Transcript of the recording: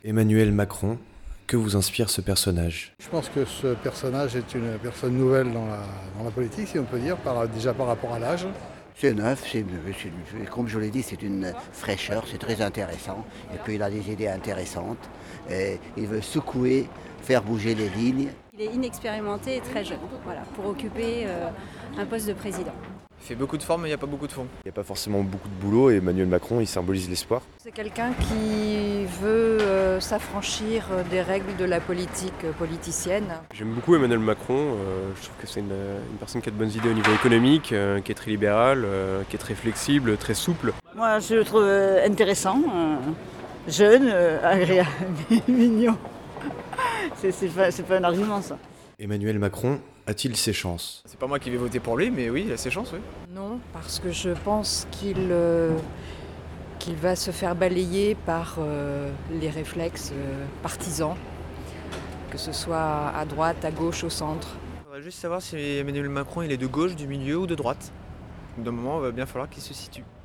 Emmanuel Macron, que vous inspire ce personnage? Je pense que ce personnage est une personne nouvelle dans la politique, si on peut dire, déjà par rapport à l'âge. C'est neuf, comme je l'ai dit, c'est une fraîcheur, c'est très intéressant. Et puis il a des idées intéressantes. Et il veut secouer, faire bouger les lignes. Il est inexpérimenté et très jeune, voilà, pour occuper un poste de président. Il fait beaucoup de formes, mais il n'y a pas beaucoup de fond. Il n'y a pas forcément beaucoup de boulot et Emmanuel Macron, il symbolise l'espoir. C'est quelqu'un qui veut s'affranchir des règles de la politique politicienne. J'aime beaucoup Emmanuel Macron, je trouve que c'est une personne qui a de bonnes idées au niveau économique, qui est très libérale, qui est très flexible, très souple. Moi je le trouve intéressant, jeune, agréable, mignon. C'est pas un argument ça. Emmanuel Macron a-t-il ses chances? C'est pas moi qui vais voter pour lui, mais oui, il a ses chances, oui. Non, parce que je pense qu'il va se faire balayer par les réflexes partisans, que ce soit à droite, à gauche, au centre. Il faudrait juste savoir si Emmanuel Macron il est de gauche, du milieu ou de droite. D'un moment, il va bien falloir qu'il se situe.